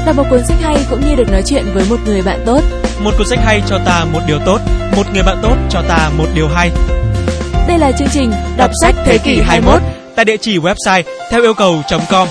Đọc một cuốn sách hay cũng như được nói chuyện với một người bạn tốt. Một cuốn sách hay cho ta một điều tốt, một người bạn tốt cho ta một điều hay. Đây là chương trình Đọc sách thế kỷ 21 tại địa chỉ website theo yêu cầu.com.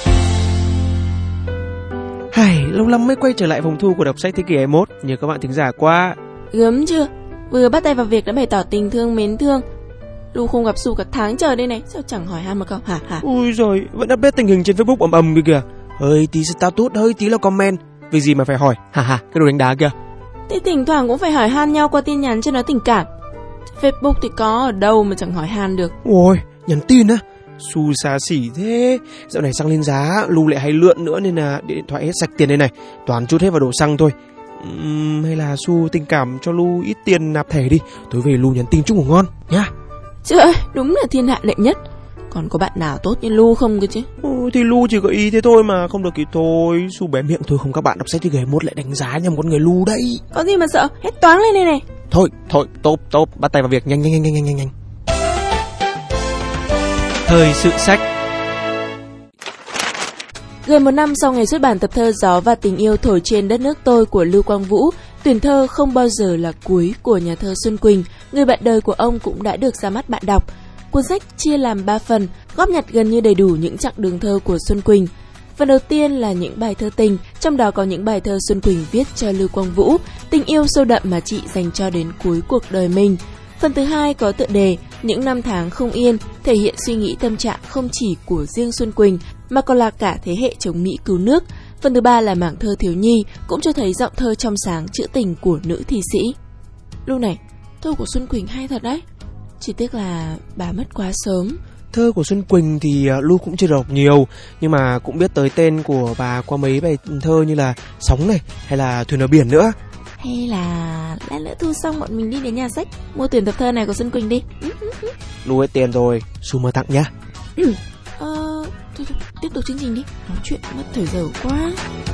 Lâu lắm mới quay trở lại phòng thu của Đọc sách thế kỷ 21. Nhờ các bạn thính giả quá. Gớm chưa? Vừa bắt tay vào việc đã bày tỏ tình thương mến thương. Lu không gặp Su cả tháng trời đây này, sao chẳng hỏi han một câu hả? Ui rồi, vẫn update tình hình trên Facebook ầm kìa. Hơi tí status, hơi tí là comment. Vì gì mà phải hỏi? Cái đồ đánh đá kìa. Thế thỉnh thoảng cũng phải hỏi han nhau qua tin nhắn cho nó tình cảm. Facebook thì có ở đâu mà chẳng hỏi han được. Ôi, nhắn tin á? Su xa xỉ thế. Dạo này xăng lên giá, Lu lại hay lượn nữa nên là điện thoại hết sạch tiền đây này. Toàn chút hết vào đổ xăng thôi. Hay là Su tình cảm cho Lu ít tiền nạp thẻ đi. Tối về Lu nhắn tin chúc ngủ ngon nhá. Trời ơi, đúng là thiên hạ đệ nhất. Còn có bạn nào tốt như Lu không cơ chứ? Thì Lu chỉ có ý thế thôi mà, không được thì thôi. Su bé miệng thôi, không các bạn Đọc sách thế kỷ 21 lại đánh giá nhầm con người Lu đấy. Có gì mà sợ, hết toáng lên đây này. Thôi, tốt, bắt tay vào việc, nhanh. Thời sự sách. Gần một năm sau ngày xuất bản tập thơ Gió và tình yêu thổi trên đất nước tôi của Lưu Quang Vũ, tuyển thơ Không bao giờ là cuối của nhà thơ Xuân Quỳnh, người bạn đời của ông cũng đã được ra mắt bạn đọc. Cuốn sách chia làm 3 phần, góp nhặt gần như đầy đủ những chặng đường thơ của Xuân Quỳnh. Phần đầu tiên là những bài thơ tình, trong đó có những bài thơ Xuân Quỳnh viết cho Lưu Quang Vũ, tình yêu sâu đậm mà chị dành cho đến cuối cuộc đời mình. Phần thứ hai có tựa đề Những năm tháng không yên, thể hiện suy nghĩ tâm trạng không chỉ của riêng Xuân Quỳnh mà còn là cả thế hệ chống Mỹ cứu nước. Phần thứ ba là mảng thơ thiếu nhi, cũng cho thấy giọng thơ trong sáng trữ tình của nữ thi sĩ. Lúc này, thơ của Xuân Quỳnh hay thật đấy, chỉ tiếc là bà mất quá sớm. Thơ của Xuân Quỳnh thì Lu cũng chưa đọc nhiều, nhưng mà cũng biết tới tên của bà qua mấy bài thơ như là Sóng này hay là Thuyền ở biển nữa. Hay là lát nữa thu xong bọn mình đi đến nhà sách mua tuyển tập thơ này của Xuân Quỳnh đi. Lu hết tiền rồi, Su mơ tặng nhá. Thôi, tiếp tục chương trình đi, nói chuyện mất thời giờ quá.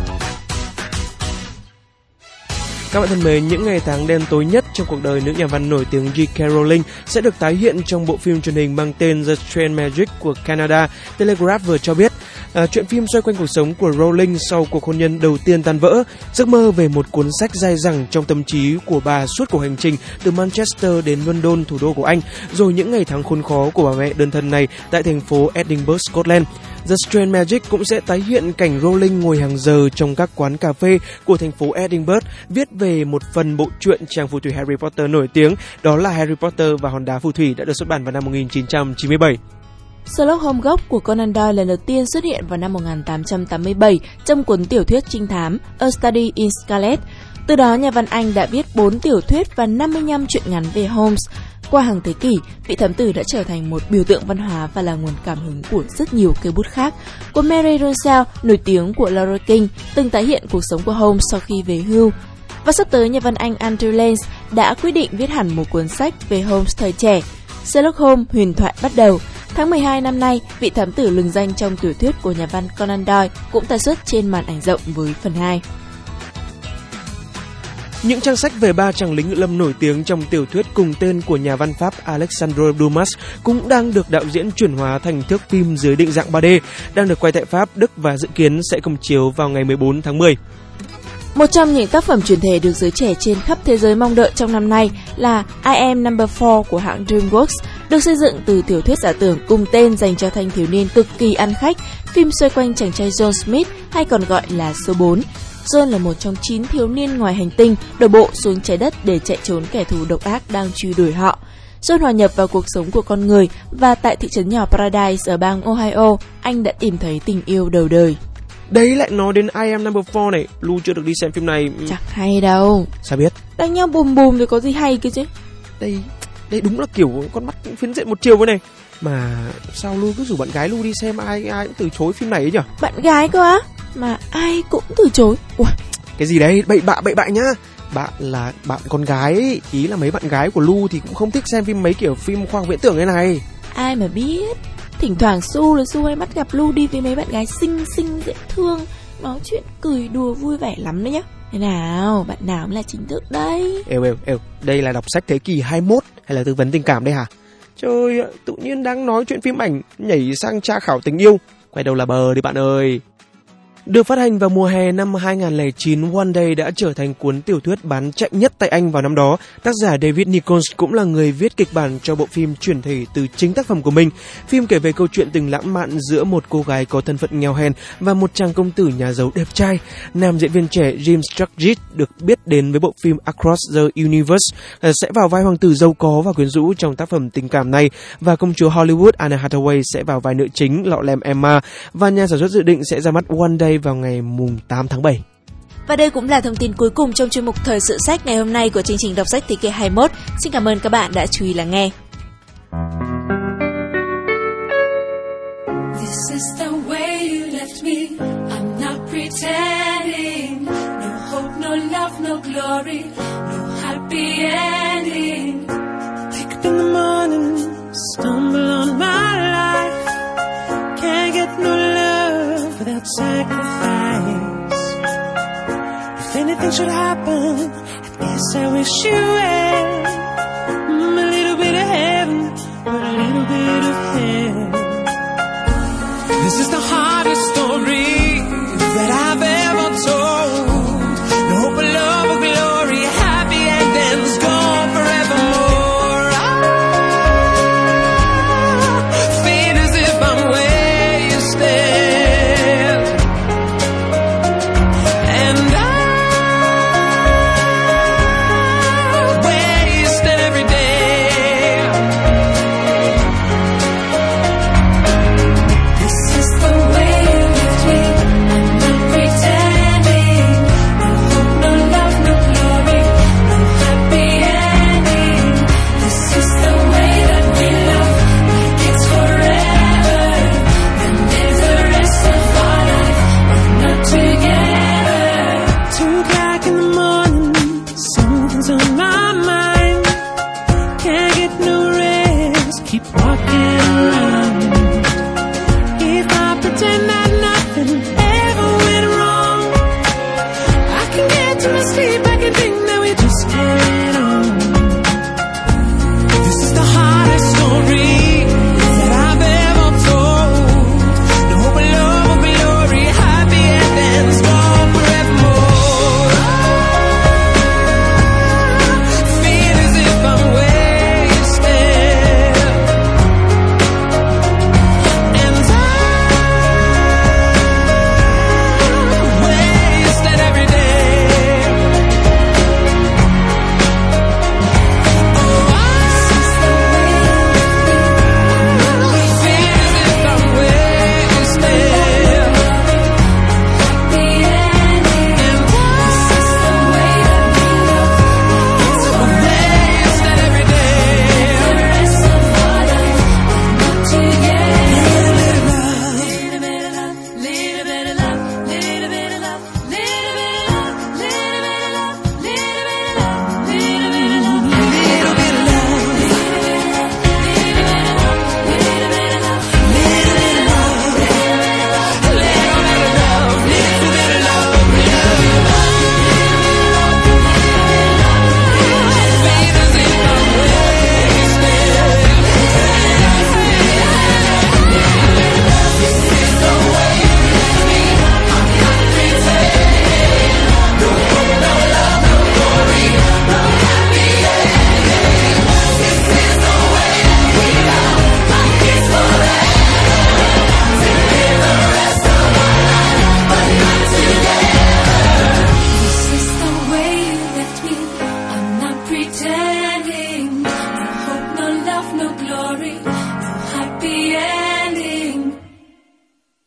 Các bạn thân mến, những ngày tháng đen tối nhất trong cuộc đời nữ nhà văn nổi tiếng J.K. Rowling sẽ được tái hiện trong bộ phim truyền hình mang tên The Strange Magic của Canada. Telegraph vừa cho biết, chuyện phim xoay quanh cuộc sống của Rowling sau cuộc hôn nhân đầu tiên tan vỡ, giấc mơ về một cuốn sách dai dẳng trong tâm trí của bà suốt cuộc hành trình từ Manchester đến London, thủ đô của Anh, rồi những ngày tháng khốn khó của bà mẹ đơn thân này tại thành phố Edinburgh, Scotland. The Strange Magic cũng sẽ tái hiện cảnh Rowling ngồi hàng giờ trong các quán cà phê của thành phố Edinburgh, viết về một phần bộ truyện chàng phù thủy Harry Potter nổi tiếng, đó là Harry Potter và hòn đá phù thủy, đã được xuất bản vào năm 1997. Sherlock Holmes gốc của Conan Doyle lần đầu tiên xuất hiện vào năm 1887 trong cuốn tiểu thuyết trinh thám A Study in Scarlet. Từ đó, nhà văn Anh đã viết 4 tiểu thuyết và 55 truyện ngắn về Holmes. Qua hàng thế kỷ, vị thám tử đã trở thành một biểu tượng văn hóa và là nguồn cảm hứng của rất nhiều cây bút khác. Cuốn Mary Rousseau nổi tiếng của Laura King từng tái hiện cuộc sống của Holmes sau khi về hưu. Và sắp tới, nhà văn Anh Andrew Lance đã quyết định viết hẳn một cuốn sách về Holmes thời trẻ. Sherlock Holmes huyền thoại bắt đầu. Tháng 12 năm nay, vị thám tử lừng danh trong tiểu thuyết của nhà văn Conan Doyle cũng tái xuất trên màn ảnh rộng với phần 2. Những trang sách về 3 chàng lính ngự lâm nổi tiếng trong tiểu thuyết cùng tên của nhà văn Pháp Alexandre Dumas cũng đang được đạo diễn chuyển hóa thành thước phim dưới định dạng 3D, đang được quay tại Pháp, Đức và dự kiến sẽ công chiếu vào ngày 14 tháng 10. Một trong những tác phẩm truyền thể được giới trẻ trên khắp thế giới mong đợi trong năm nay là I Am Number 4 của hãng DreamWorks, được xây dựng từ tiểu thuyết giả tưởng cùng tên dành cho thanh thiếu niên cực kỳ ăn khách. Phim xoay quanh chàng trai John Smith, hay còn gọi là số 4. John là một trong 9 thiếu niên ngoài hành tinh đổ bộ xuống trái đất để chạy trốn kẻ thù độc ác đang truy đuổi họ. John hòa nhập vào cuộc sống của con người và tại thị trấn nhỏ Paradise ở bang Ohio, anh đã tìm thấy tình yêu đầu đời. Đấy, lại nói đến I Am Number 4 này, Lu chưa được đi xem phim này. Chẳng hay đâu. Sao biết? Đánh nhau bùm bùm thì có gì hay kia chứ. Đây đúng là kiểu con mắt phiến diện một chiều với này. Mà sao Lu cứ rủ bạn gái Lu đi xem, ai cũng từ chối phim này ấy nhỉ? Bạn gái cơ á? Mà ai cũng từ chối. Ủa? Cái gì đấy, bậy bạ nhá. Bạn là bạn con gái ấy. Ý là mấy bạn gái của Lu thì cũng không thích xem phim mấy kiểu phim khoa học viễn tưởng thế này. Ai mà biết. Thỉnh thoảng Su hay bắt gặp Lu đi với mấy bạn gái xinh xinh dễ thương, nói chuyện cười đùa vui vẻ lắm đấy nhá. Thế nào, bạn nào mới là chính thức đấy? Êu, đây là đọc sách thế kỷ 21 hay là tư vấn tình cảm đây hả? Trời, tự nhiên đang nói chuyện phim ảnh nhảy sang tra khảo tình yêu. Quay đầu là bờ đi bạn ơi. Được phát hành vào mùa hè năm 2009, One Day đã trở thành cuốn tiểu thuyết bán chạy nhất tại Anh vào năm đó. Tác giả David Nicholls cũng là người viết kịch bản cho bộ phim chuyển thể từ chính tác phẩm của mình. Phim kể về câu chuyện tình lãng mạn giữa một cô gái có thân phận nghèo hèn và một chàng công tử nhà giàu đẹp trai. Nam diễn viên trẻ James Sturgis được biết đến với bộ phim Across the Universe sẽ vào vai hoàng tử giàu có và quyến rũ trong tác phẩm tình cảm này, và công chúa Hollywood Anne Hathaway sẽ vào vai nữ chính lọ lem Emma, và nhà sản xuất dự định sẽ ra mắt One Day vào ngày 8 tháng 7. Và đây cũng là thông tin cuối cùng trong chuyên mục Thời sự sách ngày hôm nay của chương trình đọc sách thế kỷ 21. Xin cảm ơn các bạn đã chú ý lắng nghe. This is the way you left me. I'm not pretending. No hope, no love, no glory, no happy ending. Wake up in the morning, stumble on my life. Can't get no love without sacrifice. If anything should happen, I guess I wish you well.